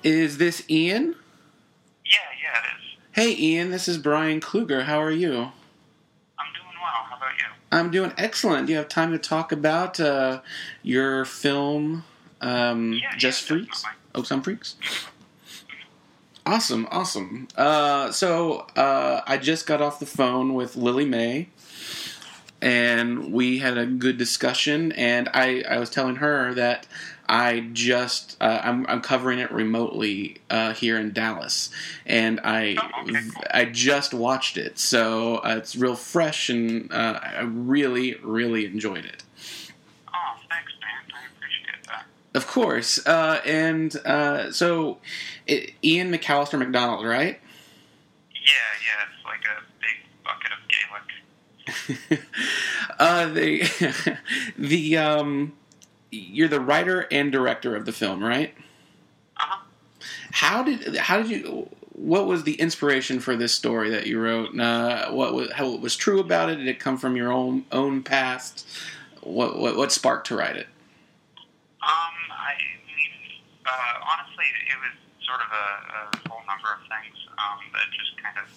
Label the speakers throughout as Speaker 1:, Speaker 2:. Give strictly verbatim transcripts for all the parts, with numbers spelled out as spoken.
Speaker 1: Is this Ian?
Speaker 2: Yeah, yeah, it is.
Speaker 1: Hey, Ian, this is Brian Kluger. How are you?
Speaker 2: I'm doing well. How about you?
Speaker 1: I'm doing excellent. Do you have time to talk about uh, your film, um,
Speaker 2: Yeah,
Speaker 1: Just
Speaker 2: yeah,
Speaker 1: Freaks?
Speaker 2: definitely.
Speaker 1: Oh, Some Freaks? Awesome, awesome. Uh, so, uh, I just got off the phone with Lily May, and we had a good discussion, and I, I was telling her that I just, uh, I'm, I'm covering it remotely uh, here in Dallas, and I,
Speaker 2: Oh, okay, cool.
Speaker 1: I just watched it, so uh, it's real fresh, and uh, I really, really enjoyed it.
Speaker 2: Oh, thanks, man. I appreciate that.
Speaker 1: Of course, uh, and uh, so it, Ian McAllister McDonald, right?
Speaker 2: Yeah, yeah, it's like a big bucket of Gaelic.
Speaker 1: uh, the the um, you're the writer and director of the film, right?
Speaker 2: Uh-huh.
Speaker 1: How did how did you? What was the inspiration for this story that you wrote? Uh, what was, how it was true about it? Did it come from your own own past? What what, what sparked to write it?
Speaker 2: Um, I mean, uh, honestly, it was sort of a, a whole number of things um, that just kind of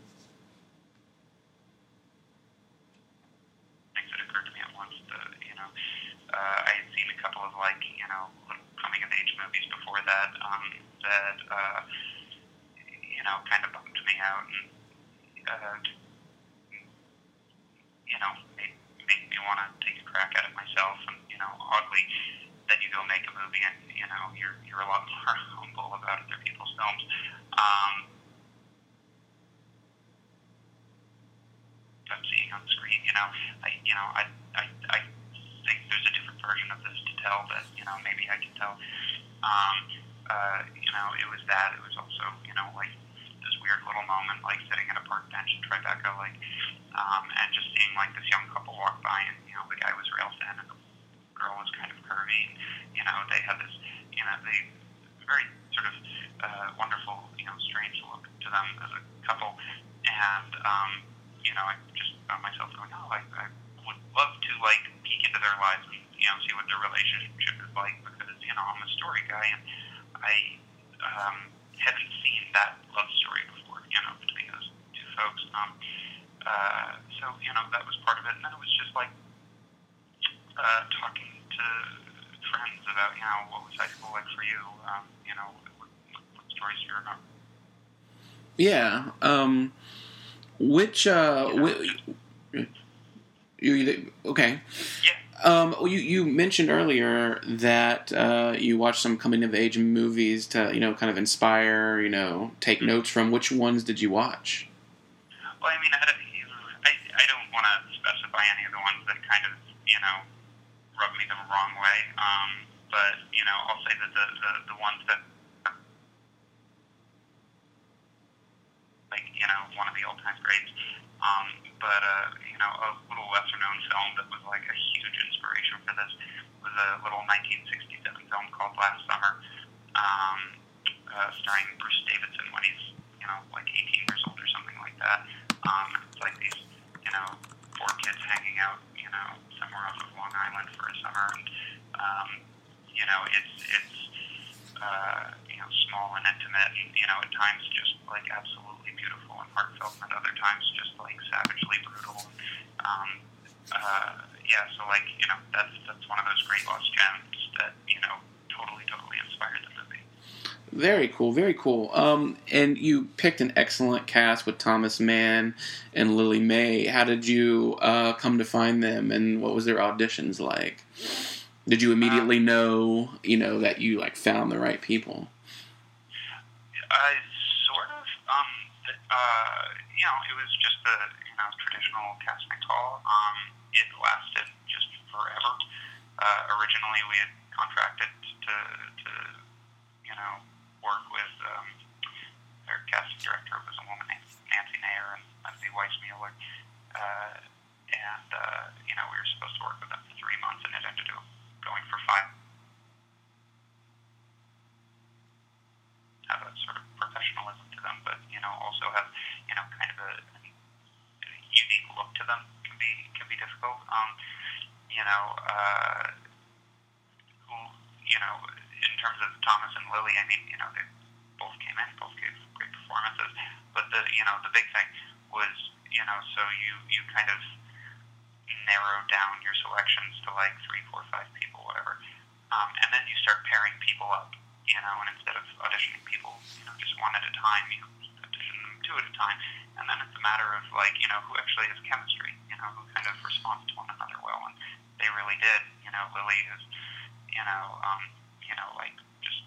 Speaker 2: things that occurred to me at once. The, you know, uh, I had seen a couple of like you know coming of age movies before that um, that uh, you know kind of bummed me out and uh, you know made, made me want to take a crack at it myself. And you know, oddly, then you go make a movie and you know you're you're a lot more humble about other people's films. Um, I'm seeing on the screen, you know, I you know I I I think there's a different version of this to tell that you know maybe I can tell. Um, uh, you know, it was that. It was also you know like this weird little moment, like sitting at a park bench in Tribeca, like, um, and just seeing like this young couple walk by, and you know the guy was real thin and the girl was kind of curvy. And, you know, they had this, you know, they very sort of uh, wonderful, you know, strange look to them as a couple. And, um, you know, I just found myself going, oh, I, I would love to, like, peek into their lives and, you know, see what their relationship is like because, you know, I'm a story guy and I um, hadn't seen that love story before, you know, between those two folks. Um, uh, so, you know, that was part of it. And then it was just like, Uh, talking to friends about, you know, what was high school like for you? Um, you know, what, what stories do you remember?
Speaker 1: Yeah. Um, which uh,
Speaker 2: You know,
Speaker 1: whi- you okay?
Speaker 2: Yeah.
Speaker 1: Um, you you mentioned earlier that uh, you watched some coming of age movies to you know kind of inspire you know take notes from. Which ones did you watch?
Speaker 2: Well, I mean, I, don't- I, I don't want to specify any of the ones that kind of, you know, rub me the wrong way. Um, but, you know, I'll say that the, the, the ones that, like, you know, one of the all-time greats. Um, but, uh, you know, a little lesser-known film that was, like, a huge inspiration for this was a little nineteen sixty-seven film called Last Summer, um, uh, starring Bruce Davidson when he's, you know, like eighteen years old or something like that. Um, it's like these, you know, four kids hanging out, you know, somewhere off of Long Island for a summer, and um, you know, it's it's uh, you know, small and intimate, and you know, at times just like absolutely beautiful and heartfelt, and at other times just like savagely brutal. Um, uh, yeah, so like you know, that's that's one of those great lost gems that you know totally totally inspired the movie.
Speaker 1: Very cool, very cool. Um, and you picked an excellent cast with Thomas Mann and Lily May. How did you uh, come to find them, and what was their auditions like? Did you immediately
Speaker 2: Um,
Speaker 1: know, you know, that you like found the right people?
Speaker 2: Uh, sort of. Um, uh, you know, it was just the you know traditional casting call. Um, it lasted just forever. Uh, originally, we had contracted to to you know work with um, our casting director was a woman named Nancy Nair and Leslie Weissmuller, uh, and uh, you know we were supposed to work with them for three months, and it ended up going for five. Have a sort of professionalism to them, but you know also have you know kind of a, a unique look to them can be can be difficult. Um, you know, uh, who you know in terms of Thomas and Lily, I mean, you know, they both came in, both gave great performances. But the, you know, the big thing was, you know, so you, you kind of narrow down your selections to like three, four, five people, whatever. Um, and then you start pairing people up, you know, and instead of auditioning people, you know, just one at a time, you audition them two at a time. And then it's a matter of like, you know, who actually has chemistry, you know, who kind of responds to one another well. And they really did. You know, Lily is, you know, um, you know, like just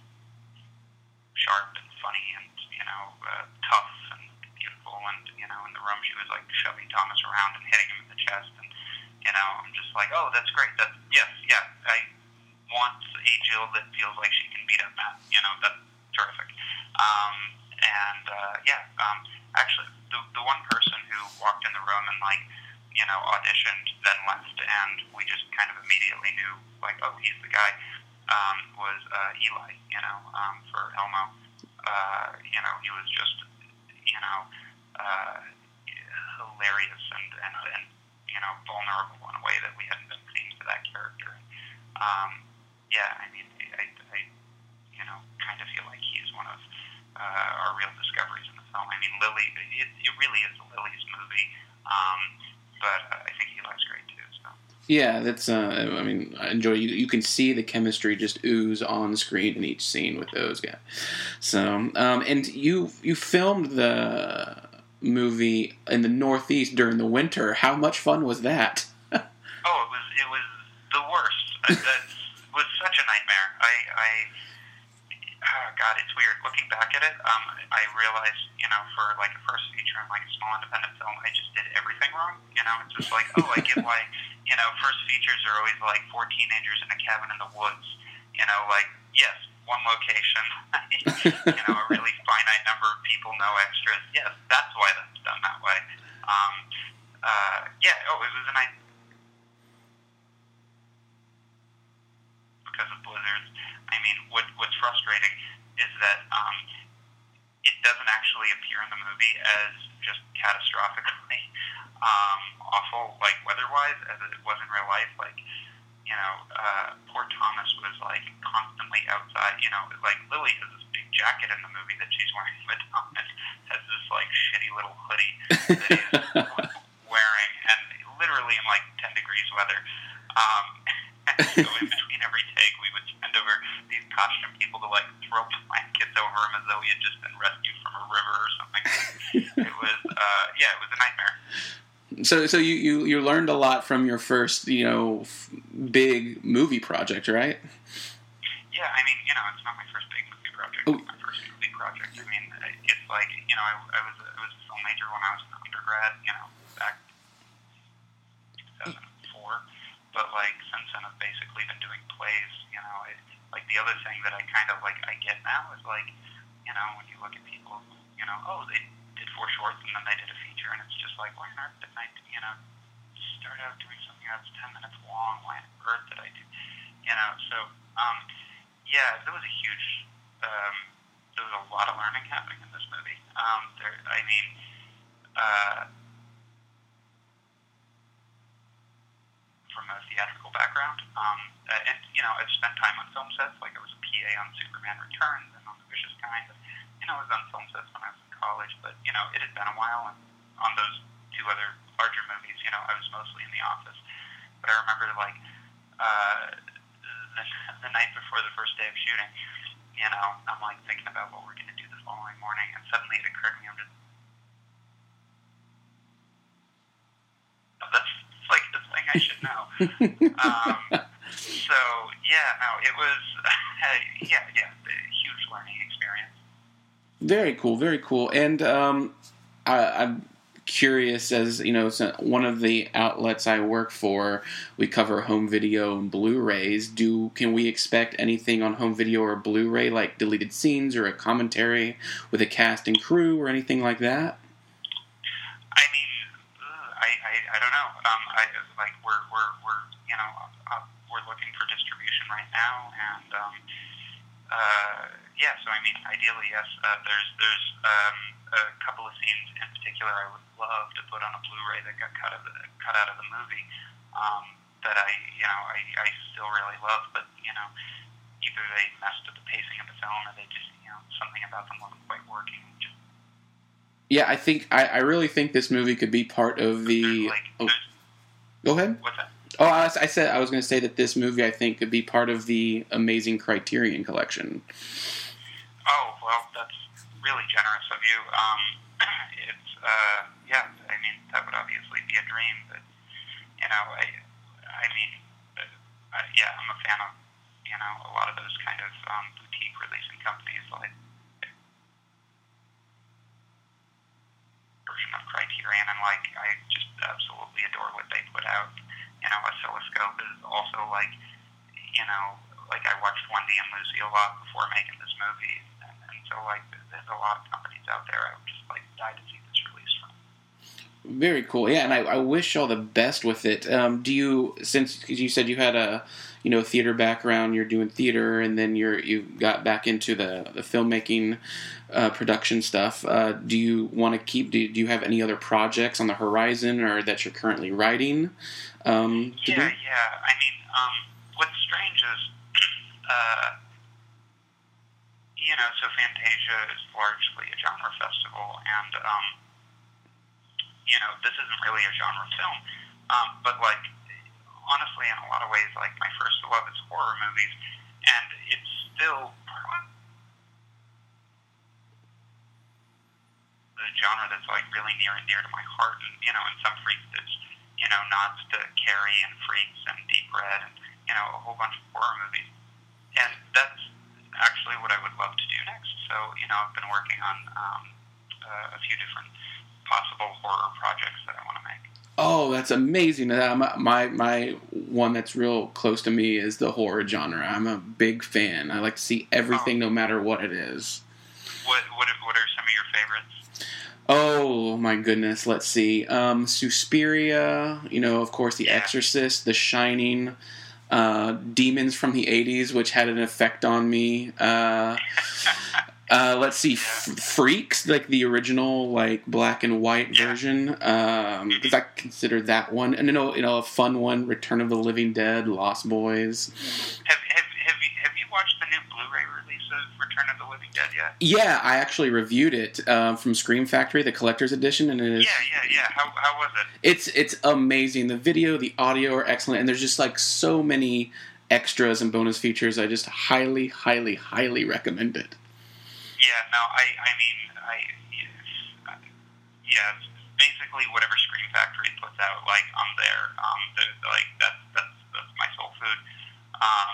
Speaker 2: sharp and funny and, you know, uh, tough and beautiful. And, you know, in the room she was like shoving Thomas around and hitting him in the chest. And, you know, I'm just like, oh, that's great. That's, yes, yeah, I want a Jill that feels like she can beat up Matt. You know, that's terrific. Um, and, uh, yeah, um, actually, the, the one person who walked in the room and, like, you know, auditioned, then left, and we just kind of immediately knew, like, oh, he's the guy, um, was uh, Eli, you know, um, for Elmo. Uh, you know, he was just, you know, uh, hilarious and, and, and, you know, vulnerable in a way that we hadn't been seeing to that character. Um, yeah, I mean, I, I, you know, kind of feel like he's one of uh, our real discoveries in the film. I mean, Lily, it, it really is Lily's movie, um, but uh, I think Eli's great too. So.
Speaker 1: Yeah, that's. Uh, I mean, I enjoy. You, you can see the chemistry just ooze on screen in each scene with those guys. So, um, and you you filmed the movie in the Northeast during the winter. How much fun was that?
Speaker 2: Oh, it was it was the worst. That was such a nightmare. I, I oh God, it's weird. Looking back at it, um, I realized, you know, for like a first feature and like a small independent film, I just did everything wrong. You know, it's just like, oh, I get why, you know, first features are always like four teenagers in a cabin in the woods. You know, like, yes, one location, you know, a really finite number of people, no extras. Yes, that's why that's done that way. Um, uh, yeah, oh, it was a nice because of blizzards. I mean, what what's frustrating is that um, it doesn't actually appear in the movie as just catastrophically um, awful, like weather-wise, as it was in real life. Like, you know, uh, poor Thomas was like constantly outside. You know, like Lily has this big jacket in the movie that she's wearing, but Thomas has this like shitty little hoodie that he's wearing, and literally in like ten degrees weather. Um, and so in between every take, we would send over these costume people to like throw blankets over him as though he had just been rescued from a river or something. It was, uh, yeah, it was a nightmare.
Speaker 1: So, so you, you, you learned a lot from your first, you know, f- big movie project, right?
Speaker 2: Yeah, I mean, you know, it's not my first big movie project.
Speaker 1: Oh.
Speaker 2: It's my first movie project. I mean, it's like, you know, I, I was a, I was a film major when I was an undergrad, you know, back in two thousand four. But, like, since then I've basically been doing plays, you know. It, like, the other thing that I kind of, like, I get now is, like, you know, when you look at people, you know, oh, they did four shorts and then they did a feature, and it's just like, why on earth didn't I, you know, start out doing something that's ten minutes long? Why on earth did I do, you know? So, um, yeah, there was a huge, um, there was a lot of learning happening in this movie. Um, there, I mean, uh, from a theatrical background, um, and, you know, I've spent time on film sets, like I was a P A on Superman Returns and on The Vicious Kind, and, you know, I was on film sets when I was in college, but, you know, it had been a while, and on those two other larger movies, you know, I was mostly in the office. But I remember, like, uh, the, the night before the first day of shooting, you know, I'm, like, thinking about what we're going to do the following morning, and suddenly it occurred to me, I'm just, oh, that's, like, the thing I should know. um, so, yeah, no, it was, uh, yeah, yeah, a huge learning experience.
Speaker 1: Very cool, very cool. And um, I, I'm curious, as you know, so one of the outlets I work for, we cover home video and Blu-rays. Do can we expect anything on home video or Blu-ray, like deleted scenes or a commentary with a cast and crew or anything like that?
Speaker 2: I mean, I, I, I don't know. Um, I like we're we're we're you know uh, we're looking for distribution right now, and um, uh, yeah. So I mean, ideally, yes. Uh, there's there's um, a couple of scenes in particular I would love to put on a Blu-ray that got cut out of the, cut out of the movie. Um, that I you know I, I still really love, but you know either they messed with the pacing of the film, or they just, you know, something about them wasn't quite working. Just,
Speaker 1: Yeah, I think I, I really think this movie could be part of the.
Speaker 2: like,
Speaker 1: Oh, go ahead.
Speaker 2: What's that?
Speaker 1: Oh, I, I said I was going to say that this movie I think could be part of the amazing Criterion collection.
Speaker 2: Oh, well, that's really generous of you. Um, it's uh, yeah. I mean, that would obviously be a dream, but you know, I, I mean, uh, uh, yeah, I'm a fan of, you know, a lot of those kind of um, boutique releasing companies, like version of Criterion, and like I just absolutely adore what they put out. You know, Oscilloscope is also like, you know, like I watched Wendy and Lucy a lot before making this movie, and, and so like there's a lot of companies out there I would just like die to see this release from.
Speaker 1: Very cool. Yeah, and I, I wish all the best with it. Um, do you, since cause you said you had a, you know, theater background, you're doing theater, and then you're you got back into the the filmmaking, uh, production stuff. Uh, do you want to keep? Do, do you have any other projects on the horizon, or that you're currently writing? Um, to
Speaker 2: yeah,
Speaker 1: do?
Speaker 2: yeah. I mean, um, what's strange is, uh, you know, so Fantasia is largely a genre festival, and um, you know, this isn't really a genre film, um, but like, honestly, in a lot of ways, like my first love is horror movies, and it's still the genre that's like really near and dear to my heart. And you know, in some freaks, there's, you know, nods to Carrie and Freaks and Deep Red, and you know, a whole bunch of horror movies, and that's actually what I would love to do next. So you know, I've been working on um, uh, a few different possible horror projects that I want to make.
Speaker 1: Oh, that's amazing! Uh, my, my my one that's real close to me is the horror genre. I'm a big fan. I like to see everything,
Speaker 2: Oh.
Speaker 1: no matter what it is.
Speaker 2: What what what are some of your favorites?
Speaker 1: Oh my goodness! Let's see. Um, Suspiria. You know, of course, The
Speaker 2: Yeah.
Speaker 1: Exorcist, The Shining, uh, Demons from the eighties, which had an effect on me. Uh, uh, let's see, F- Freaks, like the original, like black and white
Speaker 2: Yeah.
Speaker 1: version. Um, because I consider that one, and you know, you know, a fun one, Return of the Living Dead, Lost Boys.
Speaker 2: Have have have you have you watched the new Blu-ray release of Return of the Living Dead yet?
Speaker 1: Yeah, I actually reviewed it um, from Scream Factory, the collector's edition, and it is.
Speaker 2: Yeah, yeah, yeah. How how was it?
Speaker 1: It's it's amazing. The video, the audio are excellent, and there's just like so many extras and bonus features. I just highly, highly, highly recommend it.
Speaker 2: Yeah, no, I I mean I yes, yeah, it's basically whatever Scream Factory puts out, like I'm there. Um, the, like that's that's that's my soul food. Um,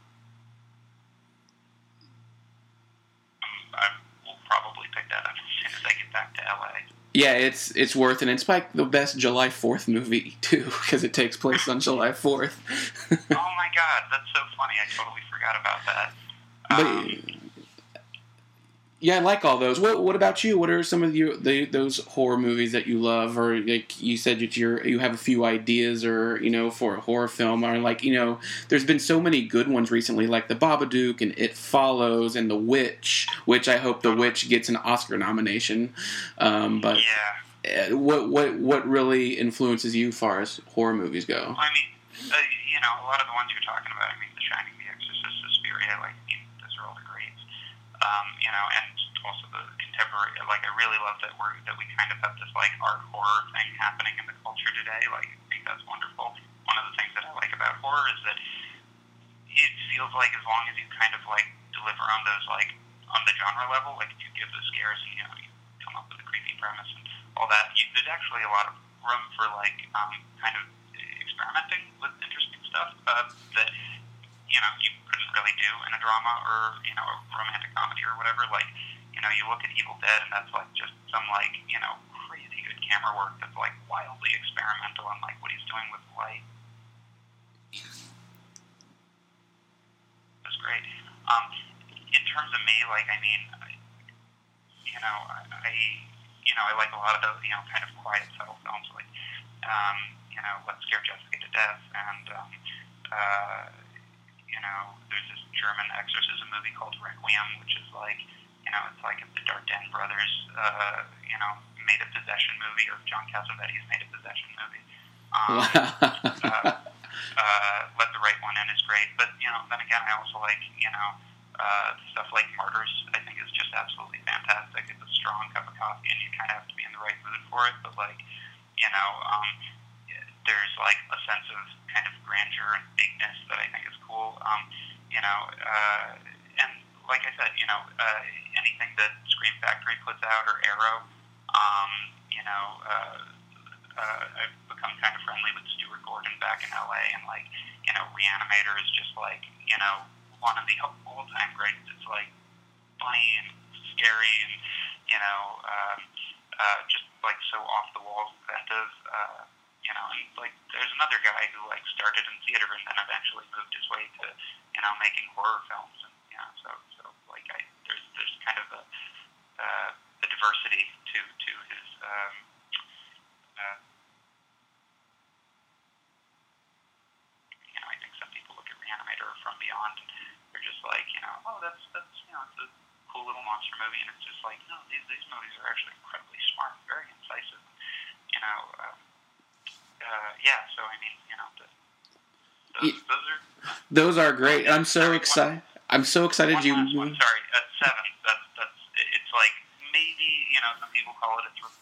Speaker 2: I will probably pick that up as soon as I get back to L A.
Speaker 1: Yeah, it's it's worth it. And it's like the best July fourth movie too, because it takes place on July fourth.
Speaker 2: Oh my god, that's so funny! I totally forgot about that.
Speaker 1: But
Speaker 2: Um,
Speaker 1: yeah, I like all those. What what about you? What are some of you the those horror movies that you love, or like you said that you're you have a few ideas, or you know, for a horror film, or like you know, there's been so many good ones recently, like The Babadook and It Follows and The Witch, which I hope The Witch gets an Oscar nomination. Um, but
Speaker 2: yeah.
Speaker 1: uh, what what what really influences you, as far as horror movies go?
Speaker 2: I mean, uh, you know, a lot of the ones you're talking about, I mean, The Shining, The Exorcist, Suspiria, like, I mean, those are all the greats. Um, you know, and also the contemporary, like, I really love that we're, that we kind of have this, like, art horror thing happening in the culture today. Like, I think that's wonderful. One of the things that I like about horror is that it feels like as long as you kind of, like, deliver on those, like, on the genre level, like, if you give the scares and, you know, you come up with a creepy premise and all that, you, there's actually a lot of room for, like, um, kind of experimenting with interesting stuff uh, that, you know, you couldn't really do in a drama or, you know, a romantic comedy or whatever. Like, you know, you look at Evil Dead and that's like just some like, you know, crazy good camera work that's like wildly experimental and like what he's doing with light. That's great. Um, in terms of me, like, I mean, I, you know, I, I, you know, I like a lot of those, you know, kind of quiet, subtle films like, um, you know, Let's Scare Jessica to Death, and, um, uh, you know, there's this German exorcism movie called Requiem, which is like, you know, it's like if the Dardenne brothers, uh, you know, made a possession movie, or John Cassavetes made a possession movie. Um, uh, uh, Let the Right One In is great. But, you know, then again, I also like, you know, uh, stuff like Martyrs, I think is just absolutely fantastic. It's a strong cup of coffee, and you kind of have to be in the right mood for it. But, like, you know, um, there's, like, a sense of kind of grandeur and bigness that I think is cool. Um, you know, uh, and like I said, you know, uh, anything that Scream Factory puts out or Arrow, um, you know, uh, uh, I've become kind of friendly with Stuart Gordon back in L A, and, like, you know, Reanimator is just, like, you know, one of the all-time greats. It's, like, funny and scary and, you know, um, uh, just, like, so off-the-wall inventive. Uh, you know, and, like, there's another guy who, like, started in theater and then eventually moved his way to, you know, making horror films. And, you know, so, so like, I, there's, there's kind of a, uh, a diversity to, to his, um, uh, you know, I think some people look at Reanimator or From Beyond, and they're just like, you know, oh, that's, that's, you know, it's a cool little monster movie, and it's just like, no, these, these movies are actually incredibly smart, very incisive, you know, um, uh, yeah, so, I mean, you know, the, those,
Speaker 1: Yeah.
Speaker 2: those are...
Speaker 1: Those are great. I'm so excited. I'm so excited
Speaker 2: One
Speaker 1: you...
Speaker 2: last one, sorry, uh, seven, that's, that's, it's like, maybe, you know, some people call it a thriller.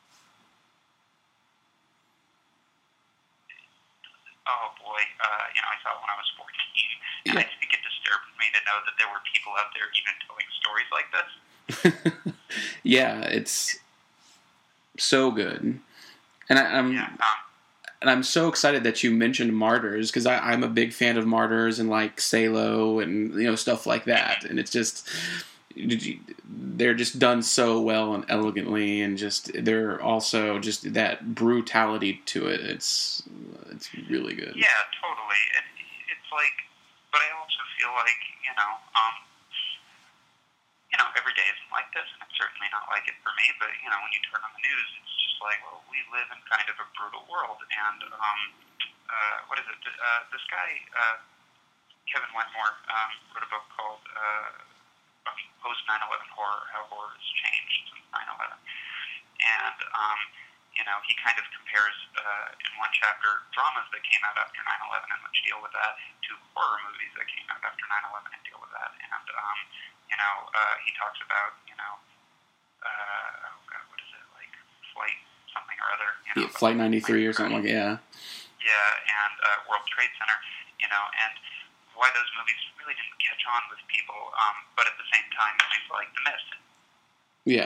Speaker 2: Oh boy, uh, you know, I saw it when I was fourteen, and
Speaker 1: Yeah.
Speaker 2: I think it disturbed me to know that there were people out there even telling stories like this.
Speaker 1: Yeah, it's so good. And I, I'm
Speaker 2: Yeah, um,
Speaker 1: and I'm so excited that you mentioned Martyrs, because I'm a big fan of Martyrs and, like, Salo and, you know, stuff like that. And it's just, they're just done so well and elegantly, and just, they're also just that brutality to it. It's it's really good.
Speaker 2: yeah, totally. It, it's like, but I also feel like, you know, um, you know, every day isn't like this, and it's certainly not like it for me, but, you know, when you turn on the news, it's just like, well, we live in kind of a brutal world, and, um, uh, what is it, uh, this guy, uh, Kevin Wetmore, um, wrote a book called, uh, Post nine eleven Horror, How Horror Has Changed Since nine eleven, and, um, you know, he kind of compares, uh, in one chapter, dramas that came out after nine eleven and which deal with that, to horror movies that came out after nine eleven and deal with that, and, um, you know, uh, he talks about, you know, uh, oh god, what is it, like, Flight something or other, you know.
Speaker 1: Yeah, Flight ninety-three or something like that, yeah.
Speaker 2: Yeah, and uh, World Trade Center, you know, and why those movies really didn't catch on with people, um, but at the same time, movies like The Mist.
Speaker 1: Yeah.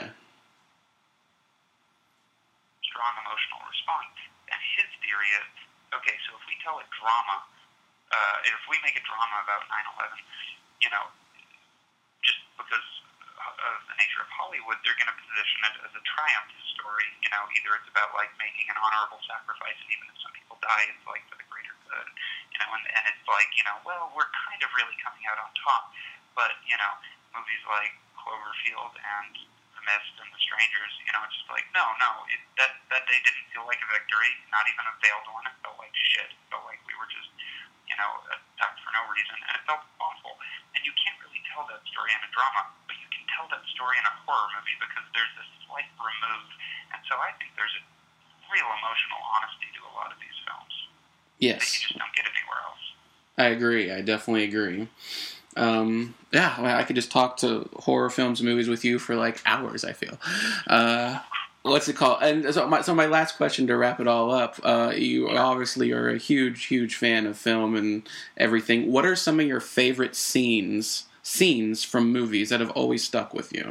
Speaker 2: Strong emotional response. And his theory is, okay, so if we tell a drama, uh, if we make a drama about nine eleven, you know, just because of the nature of Hollywood, they're going to position it as a triumph story. You know, either it's about, like, making an honorable sacrifice, and even if some people die, it's, like, for the greater good. You know, and, and it's like, you know, well, we're kind of really coming out on top. But, you know, movies like Cloverfield and The Mist and The Strangers, you know, it's just like, no, no, it, that, that day didn't feel like a victory, not even a veiled one. It felt like shit. It felt like we were just, you know, attacked for no reason, and it felt awful. And you can't really tell that story in a drama, but you can tell that story in a horror movie because there's this slight remove. And so I think there's a real emotional honesty to a lot of these films that you
Speaker 1: Yes.
Speaker 2: just don't get anywhere else.
Speaker 1: I agree. I definitely agree. Um, yeah, I could just talk to horror films and movies with you for, like, hours, I feel. Uh, what's it called? And so my, so my last question to wrap it all up, uh, you obviously are a huge, huge fan of film and everything. What are some of your favorite scenes, scenes from movies that have always stuck with you?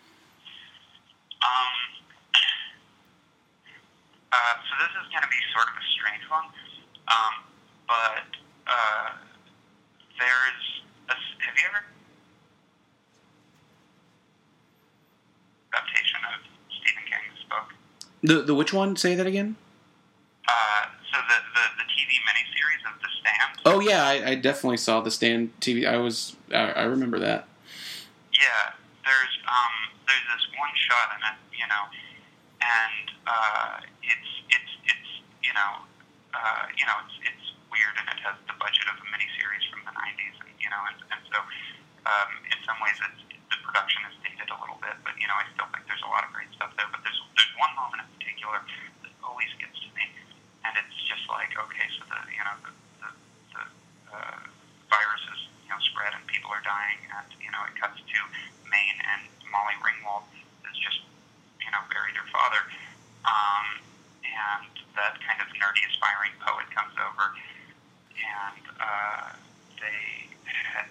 Speaker 2: Um, uh, so this is going to be sort of a strange one, um, but uh, there's a, have you ever adaptation of Stephen King's book?
Speaker 1: The the which one? Say that again.
Speaker 2: Uh, so the, the, the T V miniseries of The Stand?
Speaker 1: Oh yeah, I, I definitely saw The Stand T V. I was I, I remember that.
Speaker 2: Yeah, there's um there's this one shot in it, you know, and uh, it's it's it's you know uh, you know it's it's weird, and it has the budget of a miniseries from the nineties, and you know, and, and so um, in some ways it's, the production is dated a little bit, but you know, I still think there's a lot of great stuff there. But there's there's one moment in particular that always gets to me, and it's just like, okay, so the you know the, the that kind of nerdy, aspiring poet comes over, and uh, they had.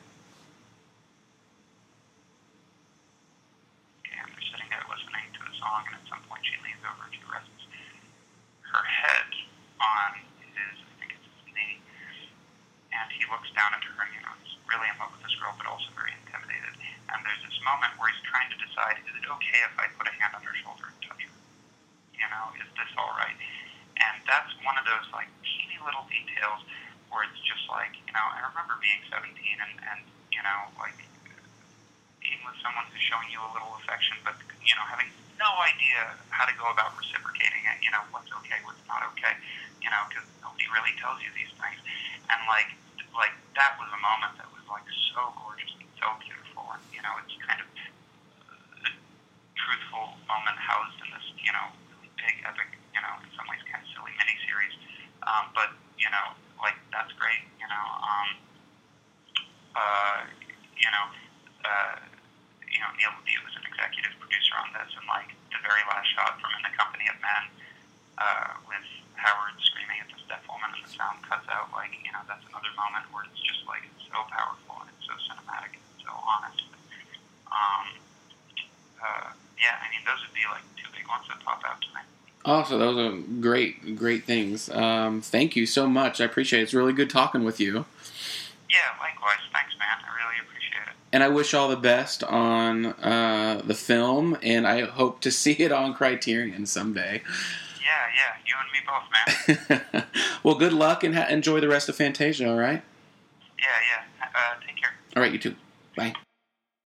Speaker 2: Okay, and they're sitting there listening to the song, and at some point she leans over and she rests her head on his, I think it's his knee, and he looks down at her, and you know, he's really in love with this girl, but also very intimidated. And there's this moment where he's trying to decide, is it okay if I put a hand on her shoulder and touch her? You know, is this all right? And that's one of those, like, teeny little details where it's just like, you know, I remember being seventeen and, and you know, like, being with someone who's showing you a little affection, but, you know, having no idea how to go about reciprocating it, you know, what's okay, what's not okay, you know, because nobody really tells you these things. And, like, like, that was a moment that was, like, so gorgeous and so beautiful, and, you know, it's kind of a truthful moment housed in this, you know, really big, epic, you know, in some ways kind of silly miniseries, um, but, you know, like, that's great, you know, um, uh, you know, uh, you know, Neil Levy was an executive producer on this, and, like, the very last shot from In the Company of Men, uh, with Howard screaming at this deaf woman and the sound cuts out, like, you know, that's another moment where it's just, like, it's so powerful and it's so cinematic and so honest. Um, uh, yeah, I mean, those would be, like, two big ones that pop out to me.
Speaker 1: Oh, so those are great, great things. Um, thank you so much. I appreciate it. It's really good talking with you.
Speaker 2: Yeah, likewise. Thanks, man. I really appreciate it.
Speaker 1: And I wish all the best on uh, the film, and I hope to see it on Criterion someday.
Speaker 2: Yeah, yeah. You and me both, man.
Speaker 1: Well, good luck and ha- enjoy the rest of Fantasia, all right?
Speaker 2: Yeah, yeah. Uh, take care.
Speaker 1: All right, you too. Bye.